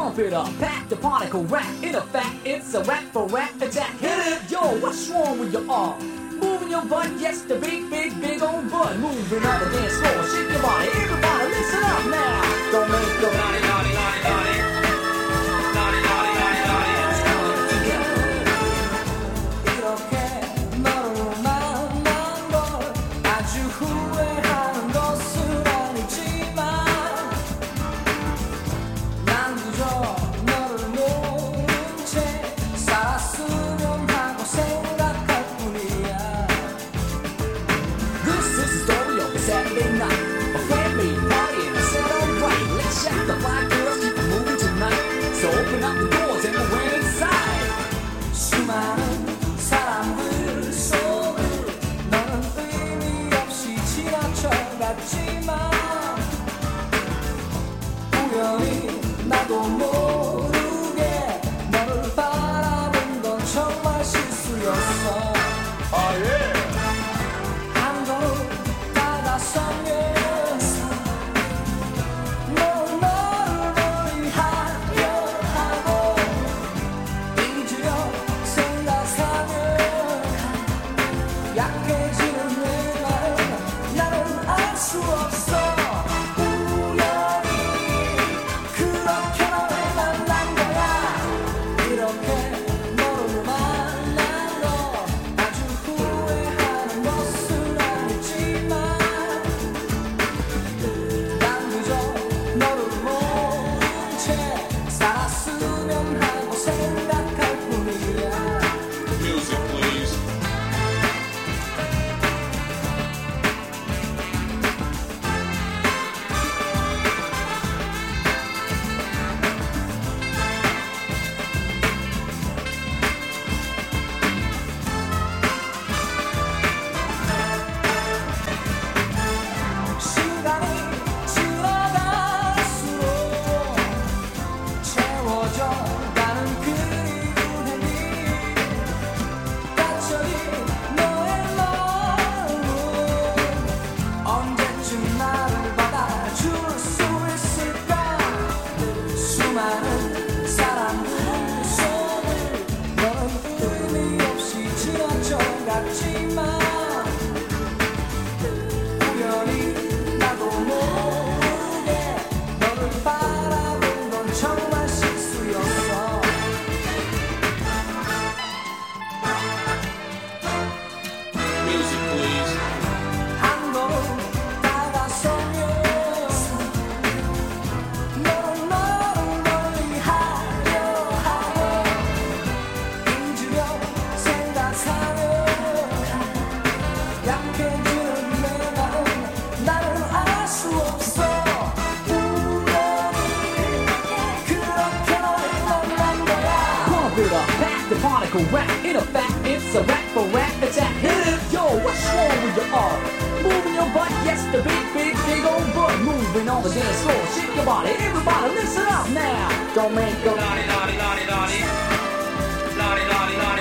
Pump it up, pack the particle rap. In effect, it's a rap for rap attack. Hit it, yo, what's wrong with your arm? Moving your butt, yes, the big old butt. Moving on the dance floor, shake your body. Everybody, listen up now. Don't make the naughty, naughty, naughty, naughty. Naughty, naughty, naughty, naughty. 이렇게 너를 만난 걸 아주 후회하는 것은 아니지만 난 그저 너를 모른 채 살았으면 하고 생각할 뿐이야. This is the story of a Saturday night. A friend made a party and I said alright, let's shut the fly girls, keep it moving tonight. So open up the doors and we went inside. 수많은 사람들 속을 너는 의미 없이 지나쳐갔지만 우연히 나도 모르게 너를 바라본 건 정말 실수였어. 한 걸음 다가서면서 넌 너를 멀리 하려 하고 잊으려 생각하면 약해지는 내 마음 나는 알 수 없어. 우연히 그렇게 너를 만난 거야. 이렇게 너를 만난 거 아주 후회하는 것은 아니지만 난 그저 너를 모른 채 살았으면 하고 생각할 뿐이야. Music, please. 시간이 지나갈수록 채워져 가는 그리움이 갇혀진 너의 마음은 언제쯤 나를 받아줄 수 있을까. 수많은 사람들 속을 너는 의미 없이 지나쳐갔지만 우연히 나도 모르게 너를 바라본 건 정말 실수였어. Music, please. 한 걸음 다가서면서 너는 너를 멀리 하려 하고 잊으려 생각하면 약해지는 내 마음 나는 알 수 없어. 우연히 그렇게 너를 만난 거야. Pump it up, pack the particle rap. In effect, it's a rap for rap attack. Hit it, yo, what's wrong with your arm? Moving your butt, yes, the big old butt. Moving on the dance floor, shake your body. Everybody, listen up now. Don't make the Naughty, naughty, naughty, naughty. Naughty, naughty, naughty.